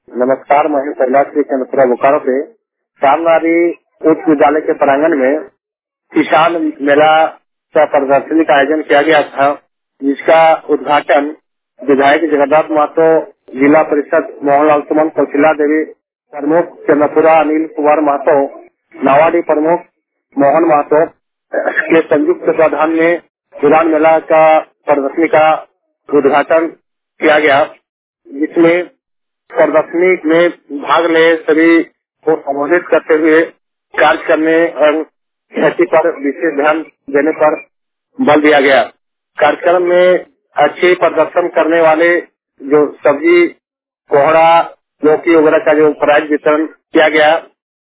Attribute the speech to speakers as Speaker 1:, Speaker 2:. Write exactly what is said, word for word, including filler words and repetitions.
Speaker 1: नमस्कार, मैं कैलाश श्री चंद्रपुरा बोकारो से सामनारी उच्च विद्यालय के प्रांगण में किसान मेला का प्रदर्शनी का आयोजन किया गया था, जिसका उद्घाटन विधायक जगन्नाथ महतो, जिला परिषद मोहनलाल सुमन, कौशल्या देवी प्रमुख चंद्रपुरा अनिल कुमार महतो, नावाडी प्रमुख मोहन महतो के संयुक्त तत्वाधान में किसान मेला का प्रदर्शनी का उद्घाटन किया गया, जिसमें प्रदर्शनी में भाग ले सभी को संबोधित करते हुए कार्य करने और खेती पर विशेष ध्यान देने पर बल दिया गया। कार्यक्रम में अच्छे प्रदर्शन करने वाले जो सब्जी, कोहड़ा, लौकी वगैरह का जो प्राइज वितरण किया गया।